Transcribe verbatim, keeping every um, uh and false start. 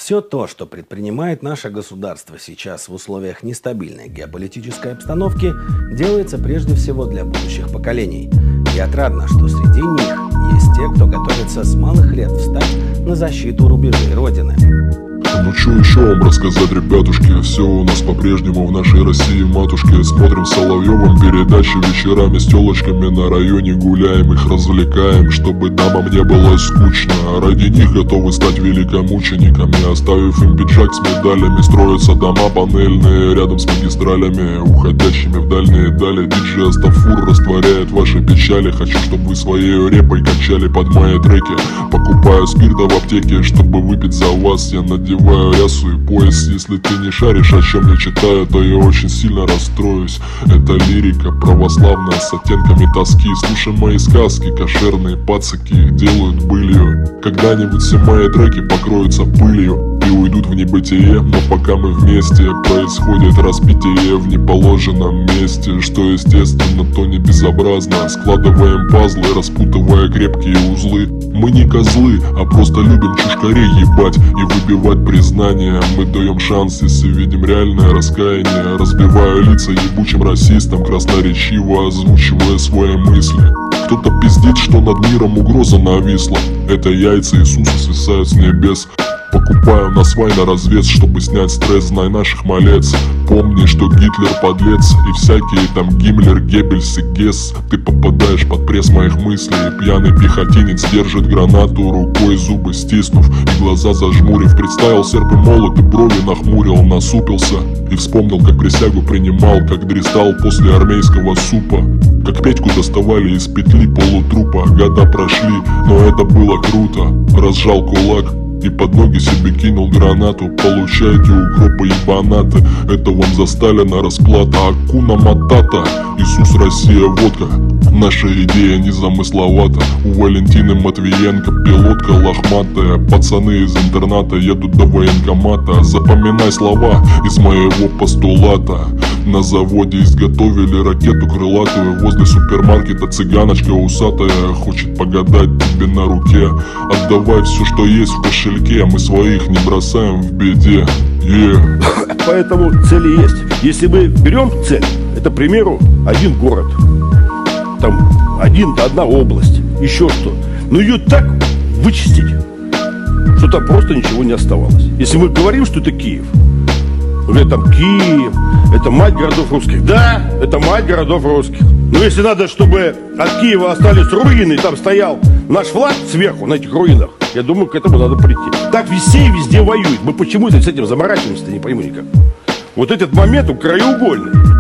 Все то, что предпринимает наше государство сейчас в условиях нестабильной геополитической обстановки, делается прежде всего для будущих поколений. И отрадно, что среди них есть те, кто готовится с малых лет встать на защиту рубежей Родины. Ну что еще вам рассказать, ребятушки? Все у нас по-прежнему в нашей России, матушке. Смотрим с Соловьевым передачи вечерами с телочками на районе, гуляем, их развлекаем, чтобы дамам не было скучно. Ради них готовы стать великомучениками, оставив им пиджак с медалями. Строятся дома панельные рядом с магистралями, уходящими в дальние дали. Диджей Астафур растворяет ваши печали. Хочу, чтобы вы своей репой качали под мои треки. Покупаю спирта в аптеке, чтобы выпить за вас. Я надеваю рясу и пояс. Если ты не шаришь, о чем я читаю, то я очень сильно расстроюсь. Это лирика православная с оттенками тоски. Слушай мои сказки, кошерные пацаки делают былью. Когда-нибудь все мои треки покроются пылью и уйдут в небытие, но пока мы вместе, происходит распитие в неположенном месте, что естественно, то не безобразно. Складываем пазлы, распутывая крепкие узлы. Мы не козлы, а просто любим чушкарей ебать и выбивать признания. Мы даем шанс, если видим реальное раскаяние. Разбиваю лица ебучим расистам, красноречиво озвучивая свои мысли. Кто-то пиздит, что над миром угроза нависла. Это яйца Иисуса свисают с небес. Покупаю на свай на развес, чтобы снять стресс, знай наших малец. Помни, что Гитлер подлец и всякие там Гиммлер, Геббельс и Гесс. Ты попадаешь под пресс моих мыслей. Пьяный пехотинец держит гранату рукой, зубы стиснув и глаза зажмурив. Представил серп и молот и брови нахмурил, насупился и вспомнил, как присягу принимал, как дристал после армейского супа. Как Петьку доставали из петли полутрупа. Года прошли, но это было круто. Разжал кулак и под ноги себе кинул гранату. Получайте укропы ебанаты. Это вам за Сталина расплата. Акуна Матата, Иисус, Россия, водка. Наша идея незамысловата. У Валентины Матвиенко пилотка лохматая. Пацаны из интерната едут до военкомата. Запоминай слова из моего постулата. На заводе изготовили ракету крылатую. Возле супермаркета цыганочка усатая хочет погадать тебе на руке. Отдавай все, что есть в кошельке. Мы своих не бросаем в беде. Yeah. Поэтому цели есть. Если мы берем цель, это, к примеру, один город, там один, одна область, еще что. Но ее так вычистить, что там просто ничего не оставалось. Если мы говорим, что это Киев, говорят, там Киев, это мать городов русских. Да, это мать городов русских. Но если надо, чтобы от Киева остались руины, и там стоял наш флаг сверху на этих руинах, я думаю, к этому надо прийти. Так везде и везде воюют. Мы почему-то с этим заморачиваемся, не пойму никак. Вот этот момент, он краеугольный.